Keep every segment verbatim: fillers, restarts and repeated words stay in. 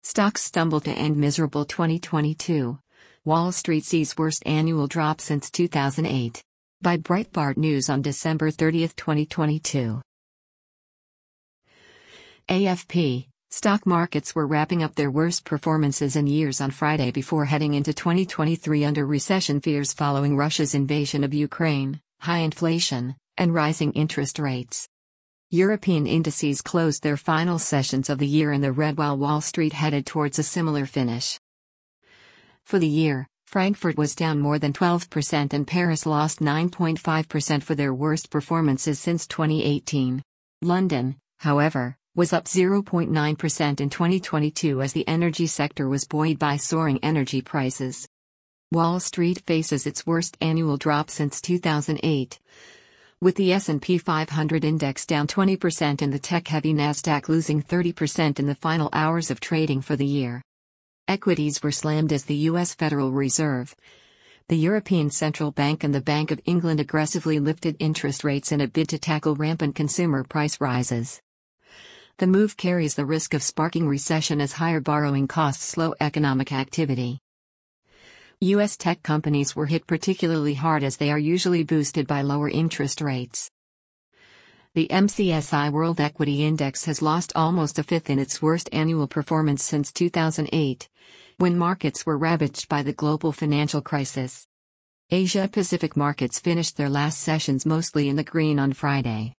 Stocks stumble to end miserable twenty twenty-two. Wall Street sees worst annual drop since two thousand eight. By Breitbart News on December thirtieth, twenty twenty-two. A F P, stock markets were wrapping up their worst performances in years on Friday before heading into twenty twenty-three under recession fears following Russia's invasion of Ukraine, high inflation, and rising interest rates. European indices closed their final sessions of the year in the red while Wall Street headed towards a similar finish. For the year, Frankfurt was down more than twelve percent and Paris lost nine point five percent for their worst performances since twenty eighteen. London, however, was up zero point nine percent in twenty twenty-two as the energy sector was buoyed by soaring energy prices. Wall Street faces its worst annual drop since two thousand eight. With the S and P five hundred index down twenty percent and the tech-heavy Nasdaq losing thirty percent in the final hours of trading for the year. Equities were slammed as the U S Federal Reserve, the European Central Bank and the Bank of England aggressively lifted interest rates in a bid to tackle rampant consumer price rises. The move carries the risk of sparking recession as higher borrowing costs slow economic activity. U S tech companies were hit particularly hard as they are usually boosted by lower interest rates. The M S C I World Equity Index has lost almost a fifth in its worst annual performance since two thousand eight, when markets were ravaged by the global financial crisis. Asia-Pacific markets finished their last sessions mostly in the green on Friday.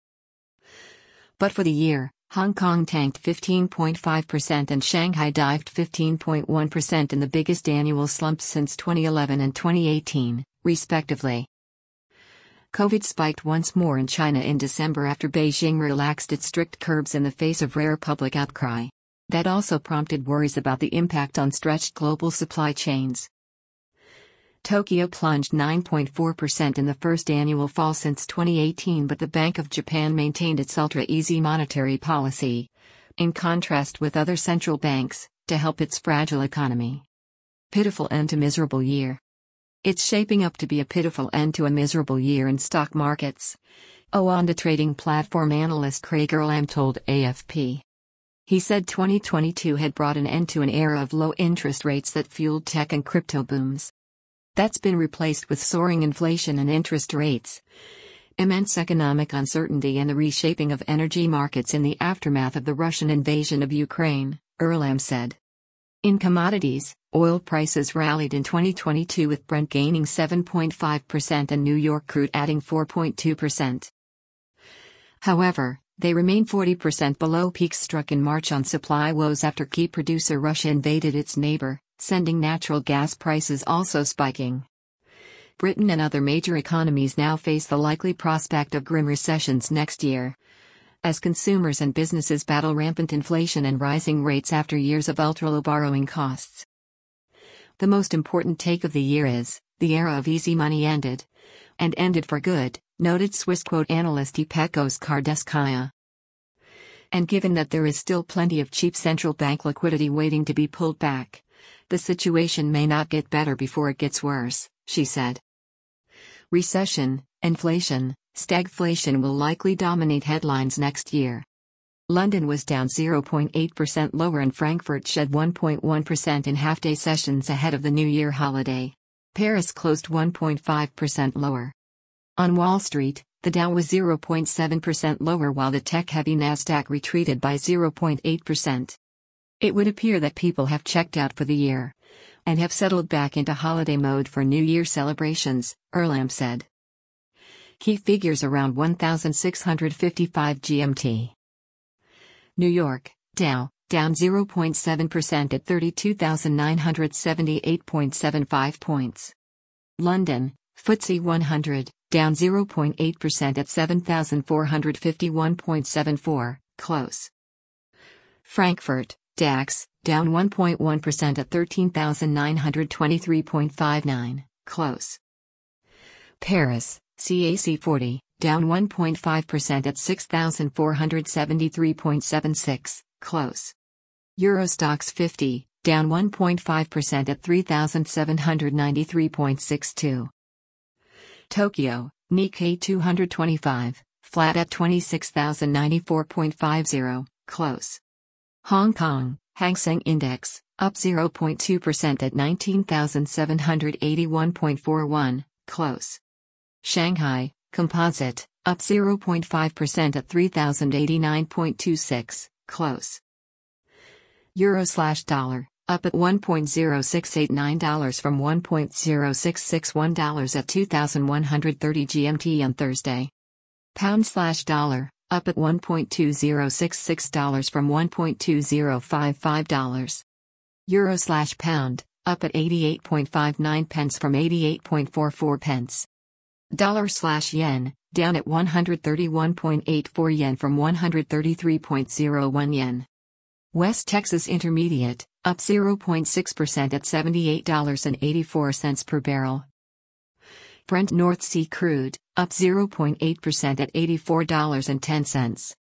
But for the year, Hong Kong tanked fifteen point five percent and Shanghai dived fifteen point one percent in the biggest annual slumps since twenty eleven and twenty eighteen, respectively. COVID spiked once more in China in December after Beijing relaxed its strict curbs in the face of rare public outcry. That also prompted worries about the impact on stretched global supply chains. Tokyo plunged nine point four percent in the first annual fall since twenty eighteen, but the Bank of Japan maintained its ultra-easy monetary policy, in contrast with other central banks, to help its fragile economy. Pitiful end to miserable year. It's shaping up to be a pitiful end to a miserable year in stock markets, Oanda trading platform analyst Craig Erlam told A F P. He said twenty twenty-two had brought an end to an era of low interest rates that fueled tech and crypto booms. That's been replaced with soaring inflation and interest rates, immense economic uncertainty and the reshaping of energy markets in the aftermath of the Russian invasion of Ukraine, Erlam said. In commodities, oil prices rallied in twenty twenty-two with Brent gaining seven point five percent and New York crude adding four point two percent. However, they remain forty percent below peaks struck in March on supply woes after key producer Russia invaded its neighbor, sending natural gas prices also spiking. Britain and other major economies now face the likely prospect of grim recessions next year, as consumers and businesses battle rampant inflation and rising rates after years of ultra-low borrowing costs. The most important take of the year is, the era of easy money ended. And ended for good, noted Swissquote analyst Ipekos Kardeskaya. And given that there is still plenty of cheap central bank liquidity waiting to be pulled back, the situation may not get better before it gets worse, she said. Recession, inflation, stagflation will likely dominate headlines next year. London was down zero point eight percent lower and Frankfurt shed one point one percent in half-day sessions ahead of the New Year holiday. Paris closed one point five percent lower. On Wall Street, the Dow was zero point seven percent lower while the tech-heavy Nasdaq retreated by zero point eight percent. It would appear that people have checked out for the year and have settled back into holiday mode for New Year celebrations, Erlam said. Key figures around one thousand six hundred fifty-five G M T. New York, Dow, down zero point seven percent at thirty-two thousand nine hundred seventy-eight point seven five points. London, F T S E one hundred, down zero point eight percent at seven thousand four hundred fifty-one point seven four, close. Frankfurt, DAX, down one point one percent at thirteen thousand nine hundred twenty-three point five nine, close. Paris, C A C forty, down one point five percent at six thousand four hundred seventy-three point seven six, close. Euro Stoxx fifty, down one point five percent at three thousand seven hundred ninety-three point six two. Tokyo, Nikkei two twenty-five, flat at twenty-six thousand ninety-four point five zero, close. Hong Kong, Hang Seng Index, up zero point two percent at nineteen thousand seven hundred eighty-one point four one, close. Shanghai Composite, up zero point five percent at three thousand eighty-nine point two six, close. Euro slash dollar, up at one point zero six eight nine dollars from one point zero six six one dollars at two thousand one hundred thirty G M T on Thursday. Pound slash dollar, up at one point two zero six six dollars from one point two zero five five dollars. Euro slash pound, up at eighty-eight point five nine pence from eighty-eight point four four pence. Dollar slash yen, down at one hundred thirty-one point eight four yen from one hundred thirty-three point zero one yen. West Texas Intermediate, up zero point six percent at seventy-eight dollars and eighty-four cents per barrel. Brent North Sea Crude, up zero point eight percent at eighty-four dollars and ten cents.